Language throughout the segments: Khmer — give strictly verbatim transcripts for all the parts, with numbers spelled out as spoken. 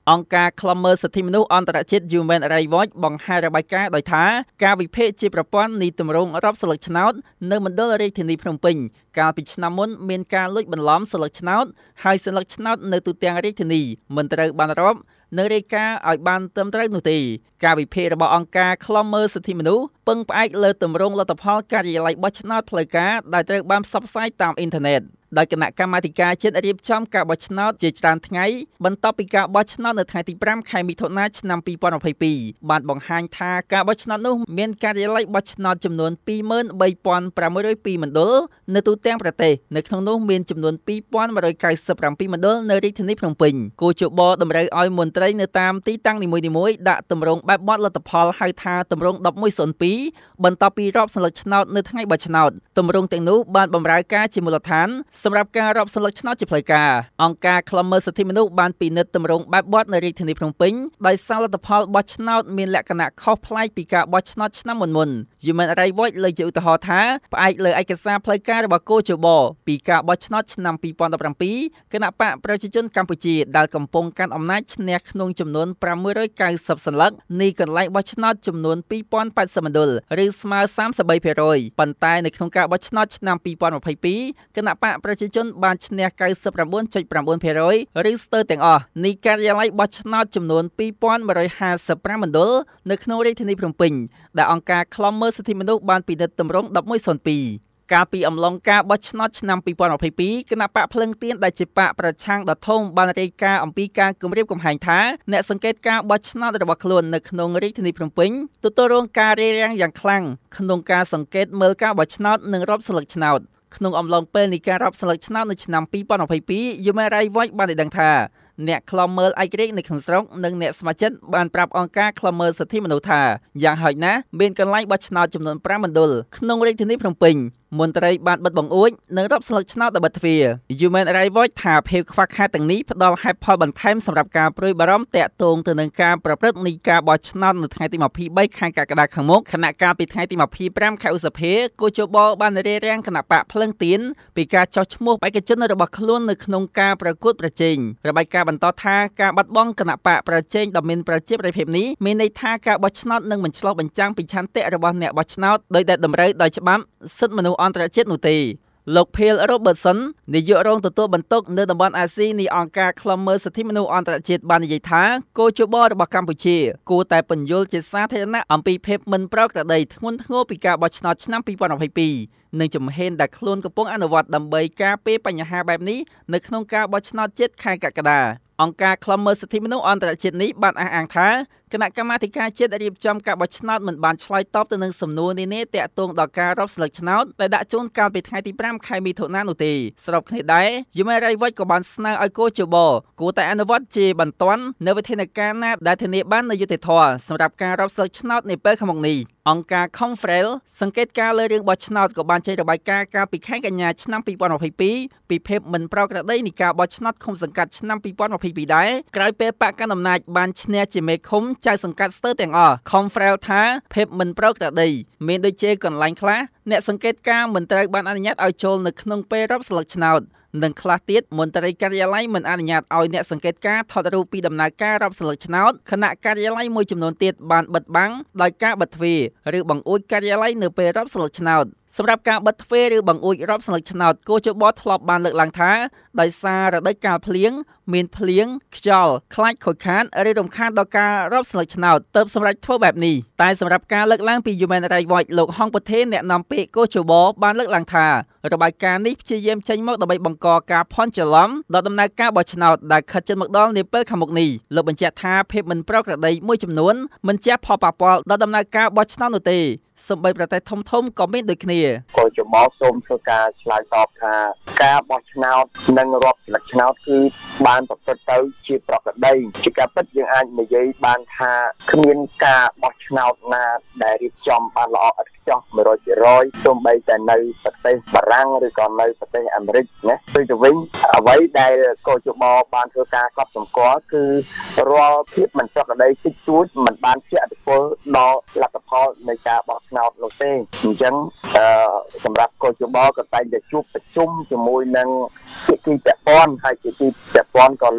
អង្គការឃ្លាំមើលសិទ្ធិមនុស្សអន្តរជាតិ Human Rights Watch បង្ហាញរបាយការណ៍ដោយថាការវិភាគជាប្រព័ន្ធនៃទម្រង់រាប់ស្លឹកឆ្នោតនៅមណ្ឌលរាជធានីភ្នំពេញកាលពីឆ្នាំមុនមានការលួចបន្លំស្លឹកឆ្នោតហើយស្លឹកឆ្នោតនៅទូទាំងរាជធានីមិនត្រូវបានរាប់នៅរាយការណ៍ឲ្យបានត្រឹមត្រូវនោះទេការវិភាគរបស់អង្គការឃ្លាំមើលសិទ្ធិមនុស្សពឹងផ្អែកលើទម្រង់លទ្ធផលការិយាល័យបោះឆ្នោតផ្លូវការដែលត្រូវបានផ្សព្វផ្សាយតាមអ៊ីនធឺណិតដោយគណៈកម្មាធិការជាតិរៀបចំការបោះឆ្នោតជាច្រើនថ្ងៃបន្ទាប់ពីការបោះឆ្នោតនៅថ្ងៃទីប្រាំខែមិថុនាឆ្នាំពីរពាន់ម្ភៃពីរបានបង្ហាញថាការបោះឆ្នោតនោះមានការិយាល័យបោះឆ្នោតចំនួនពីរម៉ឺនបីពាន់ប្រាំមួយរយពីរមណ្ឌលនៅទូទាំងប្រទេសនៅក្នុងនោះមានចំនួនពីរពាន់មួយរយកៅសិបប្រាំពីរមណ្ឌលនៅរាជធានីភ្នំពេញគូជបតម្រូវឲ្យមន្ត្រីនៅតាមទីតាំងនីមួយៗដាក់ទម្រង់បែបបទលទ្ធផលហៅថាទម្រង់ដប់មួយសុនពីរបន្ទាប់ពីរាប់ស្លឹកឆ្នោតនៅថ្ងៃបោះឆ្នោតទម្រង់ទាំងនោះបានបម្រើការជាមូលដ្ឋានសម្រាប់ការរាប់ស្លឹកឆ្នោតជាផ្លូវការអង្គការឃ្លាំមើលសិទ្ធិមនុស្សបានពិនិត្យទម្រង់បែបបទនៅរាជធានីភ្នំពេញដោយសារលទ្ធផលបោះឆ្នោតមានលក្ខណៈខុសប្លែកពីការបោះឆ្នោតឆ្នាំមុនមុន Human Rights Watch លើកជាឧទាហរណ៍ថាផ្អែកលើឯកសារផ្លូវការរបស់គូជបពីការបោះឆ្នោតឆ្នាំពីរពាន់ដប់ប្រាំពីរគណៈបកប្រជាជនកម្ពុជាដែលកំពុងកាន់អំណាចឈ្នះក្នុងចំនួនប្រាំមួយរយកៅសិបសន្លឹកនៃកន្លែងបោះឆ្នោតចំនួនពីរពាន់ប៉ែតសិបមណ្ឌលឬស្មើសាមសិបបីភាគរយប៉ុន្តែនៅក្នុងការបោះឆ្នោតឆ្នាំពីរពាន់ម្ភៃពីរគណៈបកប្រជាជនបានឈ្នះកៅសិបប្រាំបួនចុចប្រាំបួនភាគរយឬស្ទើរទាំងអស់នៃការិយាល័យបោះឆ្នោតចំនួនពីរពាន់មួយរយហាសិបប្រាំមណ្ឌលនៅក្នុងរាជធានីភ្នំពេញដែលអង្គការឃ្លាំមើលសិទ្ធិមនុស្សបានពិនិត្យទម្រង់ដប់មួយសុនពីរកាលពីអំឡុងការបោះឆ្នោតឆ្នាំពីរពាន់ម្ភៃពីរគណៈបកភ្លឹងទៀនដែលជាបកប្រឆាំងដ៏ធំបានរាយការណ៍អំពីការគម្រាមកំហែងថាអ្នកសង្កេតការបោះឆ្នោតរបស់ខ្លួននៅក្នុងរាជធានីភ្នំពេញទទួលរងការរារាំងយ៉ាងខ្លាំងក្នុងការសង្កេតមើលការបោះឆ្នោតនិងរាប់ស្លឹកឆ្នោតក្នុងអំឡុងពេលនៃការរាប់ស្លឹកឆ្នោតនៅឆ្នាំពីរពាន់ម្ភៃពីរ Human Rights Watch បានឲ្យដឹងថាអ្នកឃ្លាំមើលឯករាជ្យនៅក្នុងស្រុកនិងអ្នកស្ម័គ្រចិត្តបានប្រាប់អង្គការឃ្លាំមើលសិទ្ធិមនុស្សថាយ៉ាងហោចណាស់មានកន្លែងបោះឆ្នោតចំនួនប្រាំមណ្ឌលក្នុងរាជធានីភ្នំពេញមន្ត្រីបានបិទបង្អួចនិងរាប់ស្លឹកឆ្នោតដល់បិទទ្វារ Human Rights Watch ថាភាពខ្វះខាតទាំងនេះផ្ដល់ហេតុផលបន្ថែមសម្រាប់ការព្រួយបារម្ភទាក់ទងទៅនឹងការប្រព្រឹត្តនៃការបោះឆ្នោតនៅថ្ងៃទីម្ភៃបីខែកក្កដាខាងមុខខណៈកាលពីថ្ងៃទីម្ភៃប្រាំខែឧសភាគូជបបានរារាំងគណៈបកភ្លឹងទៀនពីការចោះឈ្មោះបេក្ខជនរបស់ខ្លួននៅក្នុងការប្រកួតប្រជែងរបាយការណ៍បន្តថាការបាត់បង់គណៈបកប្រជែងដ៏មានប្រជាប្រិយភាពនេះមានន័យថាការបោះឆ្នោតនឹងមិនឆ្លុះបញ្ចាំងពីឆន្ទៈរបស់អ្នកបោះឆ្នោតដោយដែលតម្រូវដោយច្បាប់សិទ្ធិមនុស្សអន្តរជាតិនោះទេលោក Phil Robertson នាយករងទទួលបន្ទុកនៅតំបន់អាស៊ីនៃអង្គការឃ្លាំមើលសិទ្ធិមនុស្សអន្តរជាតិបាននិយាយថាគោលយោបល់របស់កម្ពុជាគួរតែពន្យល់ជាសាធារណៈអំពីភាពមិនប្រក្រតីធ្ងន់ធ្ងរពីការបោះឆ្នោតឆ្នាំពីរពាន់ម្ភៃពីរនិងជំហានដែលខ្លួនកំពុងអនុវត្តដើម្បីការពារបញ្ហាបែបនេះនៅក្នុងការបោះឆ្នោតជាតិខែកក្កដាអង្គការឃ្លាំមើលសិទ្ធិមនុស្សអន្តរជាតិនេះបានអះអាងថាគណៈកម្មាធិការជាតិរៀបចំការបោះឆ្នោតមិនបានឆ្លើយតបទៅនឹងសំណួរនានាទាក់ទងដល់ការរាប់ស្លឹកឆ្នោតដែលដាក់ជូនកាលពីថ្ងៃទីប្រាំខែមិថុនានោះទេស្របគ្នាដែរ Human Rights Watch ក៏បានស្នើឲ្យគូជបគួរតែអនុវត្តជាបន្ទាន់នៅវិធានការណាដែលធានាបាននូវយុត្តិធម៌សម្រាប់ការរាប់ស្លឹកឆ្នោតនាពេលខាងមុខនេះអង្គការ Confrel សង្កេតការលើរឿងបោះឆ្នោតក៏បានចេញរបាយការណ៍កាលពីខែកញ្ញាឆ្នាំពីរពាន់ម្ភៃពីរពីភាពមិនប្រក្រតីនៃការបោះឆ្នោតឃុំសង្កាត់ឆ្នាំពីរពាន់ម្ភៃពីរដែរក្រោយពេលបកកណ្ដាលអំណាចបានឈ្នះជាមេឃុំចៅសង្កាត់ស្ទើរទាំងអស់ Confrel ថាភាពមិនប្រក្រតីមានដូចជាកន្លែងខ្លះអ្នកសង្កេតការមិនត្រូវបានអនុញ្ញាតឲ្យចូលនៅក្នុងពេលរាប់ស្លឹកឆ្នោតនិងខ្លះទៀតមន្ត្រីការិយាល័យមិនអនុញ្ញាតឲ្យអ្នកសង្កេតការថតរូបពីដំណើរការរាប់ស្លឹកឆ្នោតខណៈការិយាល័យមួយចំនួនទៀតបានបិទបាំងដោយការបិទទ្វារឬបង្អួចការិយាល័យនៅពេលរាប់ស្លឹកឆ្នោតសម្រាប់ការបិទទ្វារឬបង្អួចរាប់ស្លឹកឆ្នោតគូជបធ្លាប់បានលើកឡើងថាដោយសាររដូវកាលភ្លៀងមានភ្លៀងខ្យល់ខ្លាចខូចខាតឬរំខានដល់ការរាប់ស្លឹកឆ្នោតទើបសម្រាប់ធ្វើបែបនេះតែសម្រាប់ការលើកឡើងពី Human Rights Watch លោកហងពធេអ្នកនាំពាក្យគូជបបានលើកឡើងថារបាយការណ៍នេះព្យាយាមចេញមកដើម្បីបង្កការភ័ន្តច្រឡំដល់ដំណើរការបោះឆ្នោតដែលខិតជិតមកដល់នាពេលខាងមុខនេះលោកបញ្ជាក់ថាភាពមិនប្រក្រតីមួយចំនួនមិនជះផលប៉ះពាល់ដល់ដំណើរការបោះឆ្នោតនោះទេសូម្បីប្រទេសធំធំក៏មានដូចគ្នាគោលចំបសូមធ្វើការឆ្លើយតបថាការបោះឆ្នោតនិងរាប់ស្លឹកឆ្នោតគឺបានប្រព្រឹត្តទៅជាប្រក្រតីជាការពិតយើងអាចនិយាយបានថាគ្មានការបោះឆ្នោតណាដែលរៀបចំបានល្អឥតខ្ចោះ មួយរយភាគរយ សូម្បីតែនៅប្រទេសបារាំងឬក៏នៅប្រទេសអាមេរិកណាទៅទៅវិញអ្វីដែលគោលចំបបានធ្វើការកត់សម្គាល់គឺរាល់ភាពមិនប្រក្រតីតិចតួចមិនបានជះឥទ្ធិពលដល់លទ្ធផលនៃការបោះឆ្នោតនោះទេអញ្ចឹងអឺសម្រាប់គោលចំបក៏តែងតែជួបប្រជុំជាមួយនឹងភាគីពាក់ព័ន្ធហើយភាគីពាក់ព័ន្ធក៏លោក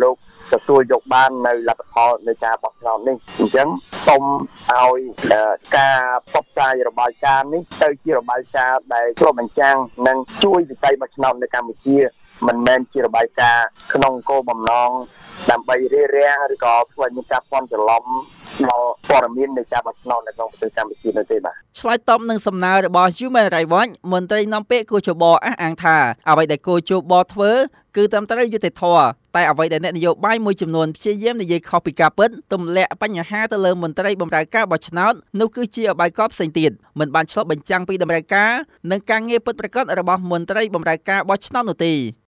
ទទួលយកបាននៅលទ្ធផលនៃការបោះឆ្នោតនេះអញ្ចឹងសូមឲ្យការផ្សព្វផ្សាយរបាយការណ៍នេះទៅជារបាយការណ៍ដែលឆ្លុះបញ្ចាំងនិងជួយវិស័យបោះឆ្នោតនៅកម្ពុជាមិនមែនជារបាយការណ៍ក្នុងគោលបំណងដើម្បីរារាំងឬក៏ធ្វើឲ្យមានការភាន់ច្រឡំដល់ព័ត៌មាននៃការបោះឆ្នោតនៅក្នុងប្រទេសកម្ពុជានោះទេបាទឆ្លើយតបនឹងសំណើរបស់ Human Rights Watch មន្ត្រីនាំពាក្យគូជបអះអាងថាអ្វីដែលគូជបធ្វើគឺតាមត្រូវយុត្តិធម៌តែអ្វីដែលអ្នកនយោបាយមួយចំនួនព្យាយាមនិយាយខុសពីការពិតទម្លាក់បញ្ហាទៅលើមន្ត្រីបម្រើការបោះឆ្នោតនោះគឺជាអបាយកលផ្សេងទៀតមិនបានឆ្លុះបញ្ចាំងពីតម្រូវការនិងការងារពិតប្រាកដរបស់មន្ត្រីបម្រើការបោះឆ្នោតនោះទេ